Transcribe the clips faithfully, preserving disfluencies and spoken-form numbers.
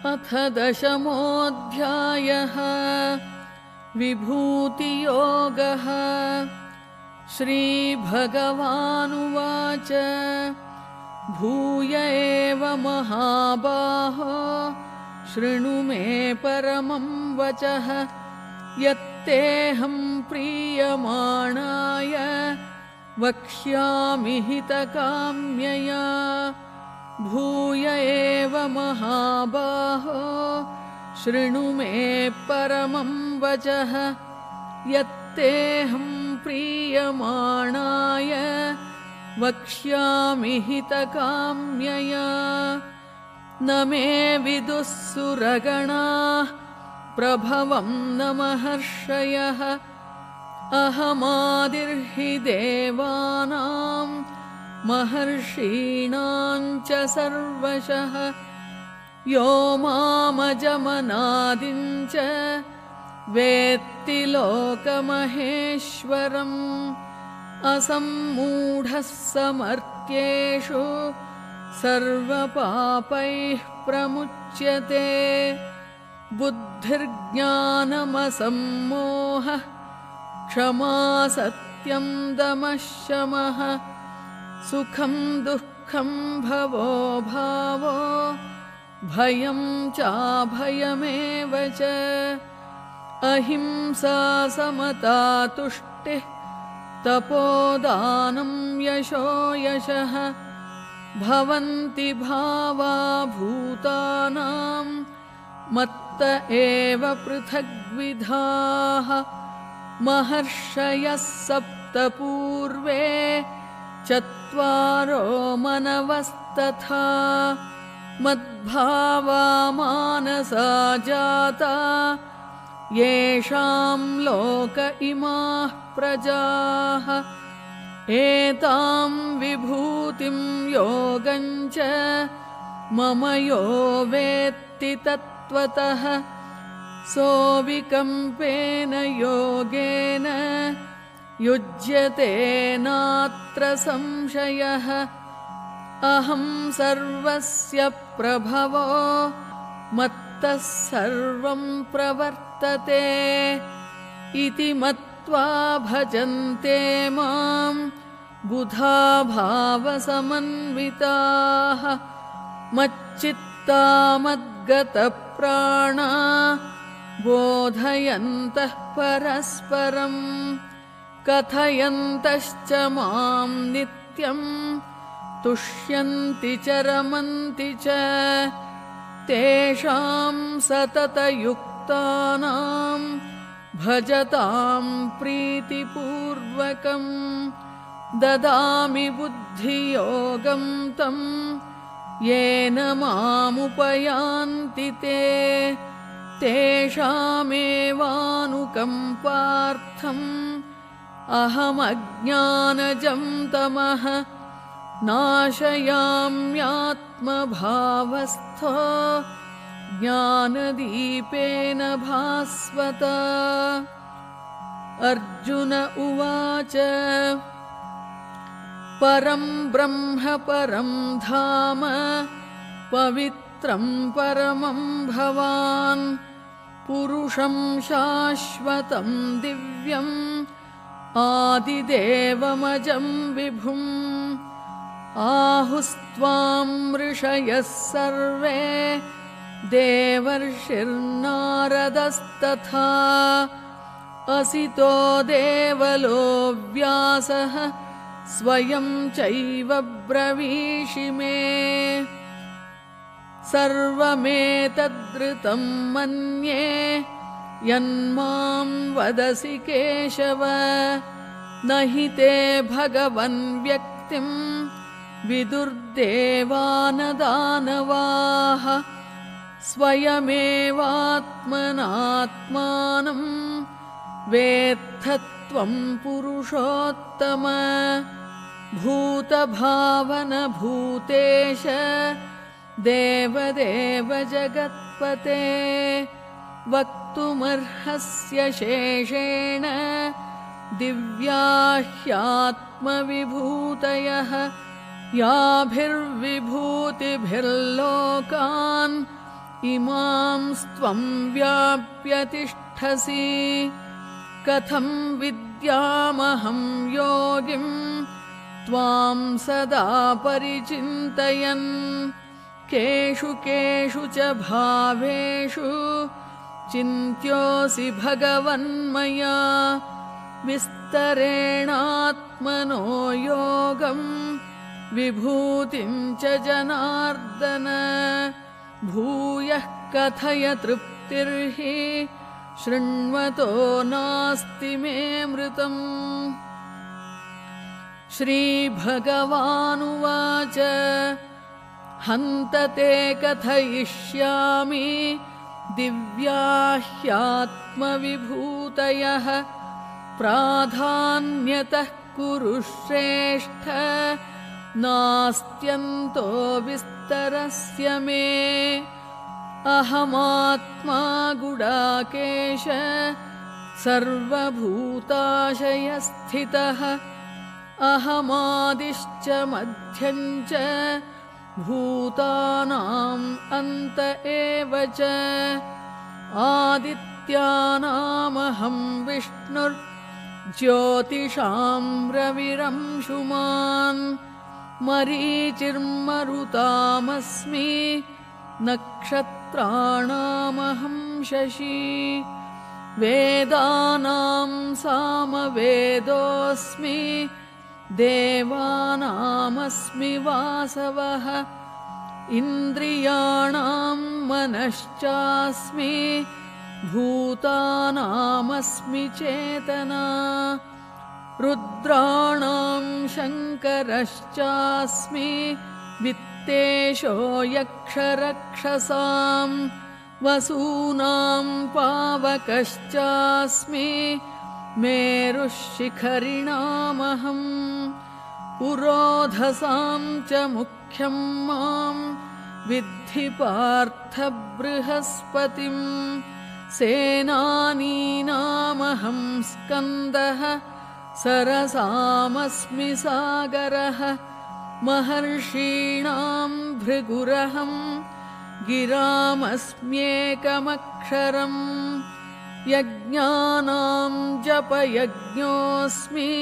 अथ दशमोऽध्यायः विभूतियोगः। श्रीभगवानुवाच भूय एव महाबाहो शृणु मे परमं वचः यत्तेऽहं प्रीयमाणाय वक्ष्यामि हितकाम्यया। भूय एव महाबाहो शृणु मे परमं वचः यत्तेऽहं प्रीयमाणाय वक्ष्यामि हितकाम्यया। न मे विदुः सुरगणाः प्रभवं न महर्षयः अहमादिर्हि देवानां महर्षीणां च सर्वशः। यो मामजमनादिं च वेत्ति लोकमहेश्वरम् असम्मूढः समर्थ्येषु सर्वपापैः प्रमुच्यते। बुद्धिर्ज्ञानमसम्मोहः क्षमा सत्यं दमः शमः सुखं दुःखं भवो भावो भयं चाभयमेव च। अहिंसा समता तुष्टिः तपोदानं यशो यशः। भवन्ति भावा भूतानां मत्त एव पृथग्विधाः। महर्षयः सप्त पूर्वे चत्वारो मनवस्तथा मद्भावा मानसा जाता येषां लोक इमाः प्रजाः। एतां विभूतिं योगं च मम यो वेत्ति तत्त्वतः सोऽविकम्पेन योगेन युज्यते नात्र संशयः। अहं सर्वस्य प्रभवो मत्तः सर्वं प्रवर्तते इति मत्वा भजन्ते मां बुधा भावसमन्विताः। मच्चित्ता मद्गतप्राणा बोधयन्तः परस्परं कथयन्तश्च मां नित्यं तुष्यन्ति च रमन्ति च। तेषां सततयुक्तानां भजतां प्रीतिपूर्वकं ददामि बुद्धियोगं तं येन मामुपयान्ति ते। तेषामेवानुकम्पार्थम् अहमज्ञानजं तमः नाशयाम्यात्मभावस्थो ज्ञानदीपेन भास्वता। अर्जुन उवाच परं ब्रह्म परं धाम पवित्रं परमं भवान् पुरुषं शाश्वतं दिव्यम् आदिदेवमजं विभुम्। आहुस्त्वां ऋषयः सर्वे देवर्षिर्नारदस्तथा असितो देवलो व्यासः स्वयं चैव ब्रवीषि मे। सर्वमेतद्ऋतं मन्ये यन्मां वदसि केशव। न हि ते भगवन् व्यक्तिं विदुर्देवानदानवाः। स्वयमेवात्मनात्मानं वेत्थत्वं पुरुषोत्तम। भूतभावनभूतेश देवदेव जगत्पते वक्तुमर्हस्य शेषेण दिव्या ह्यात्मविभूतयः। याभिर्विभूतिभिर्लोकान् इमांस्त्वं व्याप्य तिष्ठसि कथं विद्यामहं योगिं त्वां सदा परिचिन्तयन् केषु केषु च भावेषु चिन्त्योऽसि भगवन्मया विस्तरेणात्मनो योगं विभूतिं च जनार्दन भूयः कथय तृप्तिर्हि शृण्वतो नास्ति मे मृतम्। श्रीभगवानुवाच हन्त ते कथयिष्यामि दिव्या ह्यात्मविभूतयः प्राधान्यतः कुरु श्रेष्ठ नास्त्यन्तो विस्तरस्य मे अहमात्मा गुडाकेश सर्वभूताशयस्थितः अहमादिश्च मध्यं च भूतानाम् अन्त एव च आदित्यानामहं विष्णुर्ज्योतिषां रविरंशुमान् मरीचिर्मरुतामस्मि नक्षत्राणामहं शशी वेदानां सामवेदोऽस्मि देवानामस्मि वासवः इन्द्रियाणां मनश्चास्मि भूतानामस्मि चेतना रुद्राणां शङ्करश्चास्मि वित्तेशो यक्षरक्षसां वसूनां पावकश्चास्मि मेरुः शिखरिणामहम् पुरोधसां च मुख्यं मां विद्धि पार्थ बृहस्पतिं सेनानीनामहं स्कन्दः सरसामस्मि सागरः महर्षीणां भृगुरहं गिरामस्म्येकमक्षरम् यज्ञानां जपयज्ञोऽस्मि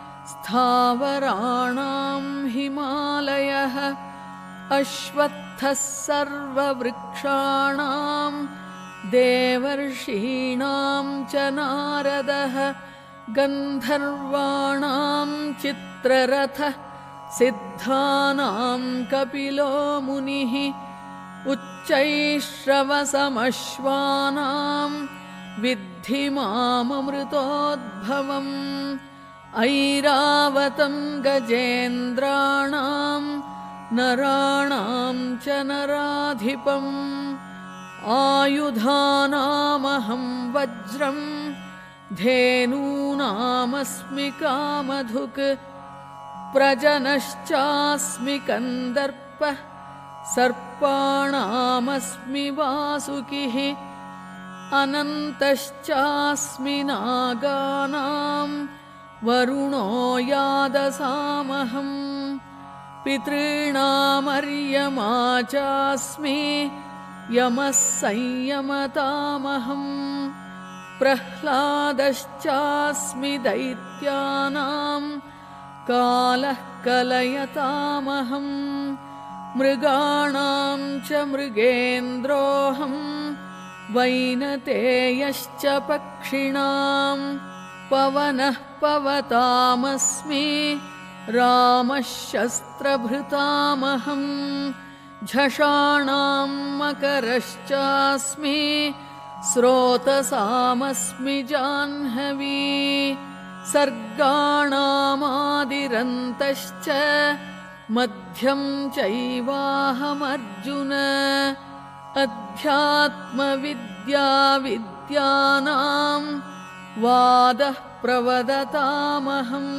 स्थावराणां हिमालयः अश्वत्थः सर्ववृक्षाणां देवर्षीणां च नारदः गन्धर्वाणां चित्ररथः सिद्धानां कपिलो मुनिः उच्चैश्रवसमश्वानां विद्धि माममृतोद्भवम् ऐरावतं गजेन्द्राणां नराणां च नराधिपम् आयुधानामहं वज्रं धेनूनामस्मि कामधुक् प्रजनश्चास्मि कन्दर्पः सर्पाणामस्मि वासुकिः अनन्तश्चास्मि नागानां वरुणो यादसामहं पितॄणामर्यमा चास्मि यमः संयमतामहं प्रह्लादश्चास्मि दैत्यानां कालः कलयतामहं मृगाणां च मृगेन्द्रोऽहं वैनतेयश्च पक्षिणां पवनः पवतामस्मि रामः शस्त्रभृतामहं झषाणां मकरश्चास्मि स्रोतसामस्मि जाह्नवी सर्गाणामादिरन्तश्च मध्यं चैवाहमर्जुन अध्यात्मविद्या विद्यानां वादः प्रवदतामहम्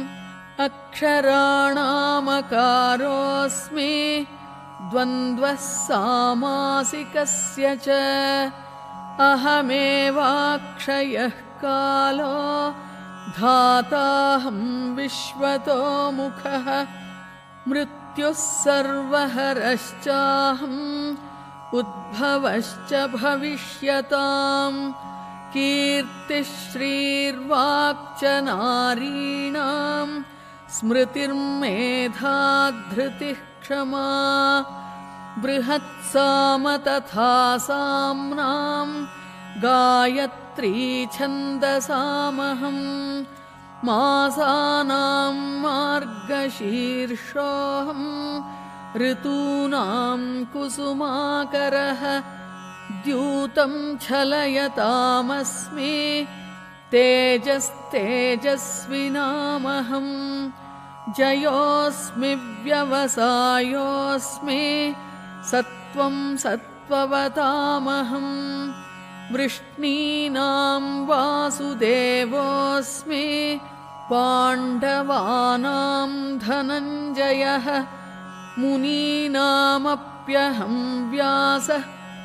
अक्षराणामकारोऽस्मि द्वन्द्वः सामासिकस्य च अहमेवाक्षयः कालो धाताहं विश्वतो मुखः मृत्युः सर्वहरश्चाहं उद्भवश्च भविष्यताम् कीर्तिः श्रीर्वाक्च नारीणाम् स्मृतिर्मेधा धृतिः क्षमा बृहत्साम तथा साम्नाम् गायत्री छन्दसामहम् मासानां मार्गशीर्षोऽहम् ऋतूनां कुसुमाकरः द्यूतं छलयतामस्मि तेजस्तेजस्विनामहम् जयोऽस्मि व्यवसायोऽस्मि सत्त्वं सत्त्ववतामहम् वृष्णीनां वासुदेवोऽस्मि पाण्डवानां धनञ्जयः मुनीनामप्यहं व्यासः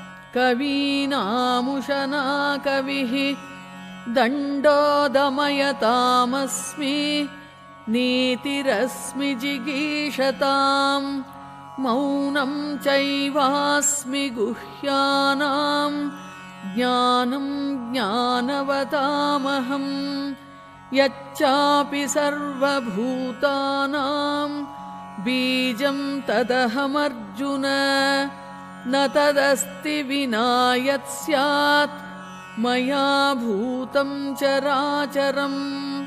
कवीनामुशना कविः दण्डो दमयतामस्मि नीतिरस्मि जिगीषताम् मौनं चैवास्मि गुह्यानां ज्ञानं ज्ञानवतामहम् यच्चापि सर्वभूतानां बीजं तदहमर्जुन न तदस्ति विना यत् स्यात् मया भूतं चराचरम्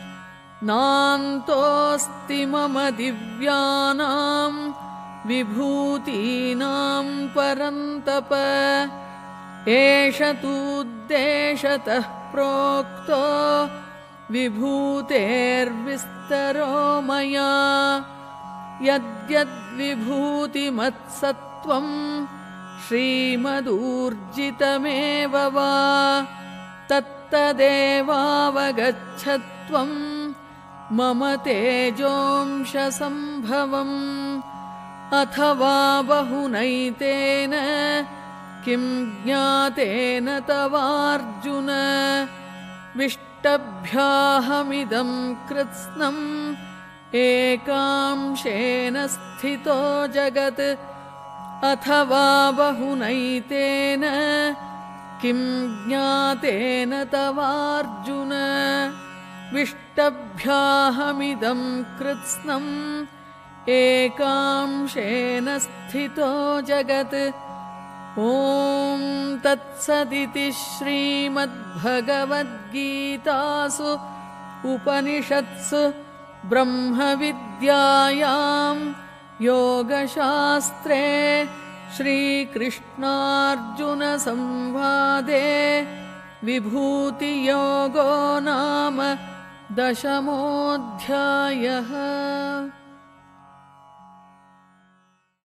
नान्तोऽस्ति मम दिव्यानां विभूतीनां परन्तप एष तूद्देशतः प्रोक्तो विभूतेर्विस्तरो मया यद्यद्विभूतिमत्सत्त्वं श्रीमदूर्जितमेव वा तत्तदेवावगच्छत्वं मम तेजोंशसम्भवम् अथवा बहुनैतेन किं ज्ञातेन तवार्जुन विष्टभ्याहमिदं कृत्स्नम् एकांशेन स्थितो जगत् अथवा बहुनैतेन किं ज्ञातेन तवार्जुन विष्टभ्याहमिदं कृत्स्नम् एकांशेन स्थितो जगत् ॐ तत्सदिति श्रीमद्भगवद्गीतासु उपनिषत्सु ब्रह्मविद्यायां योगशास्त्रे श्रीकृष्णार्जुनसंवादे विभूतियोगो नाम दशमोऽध्यायः।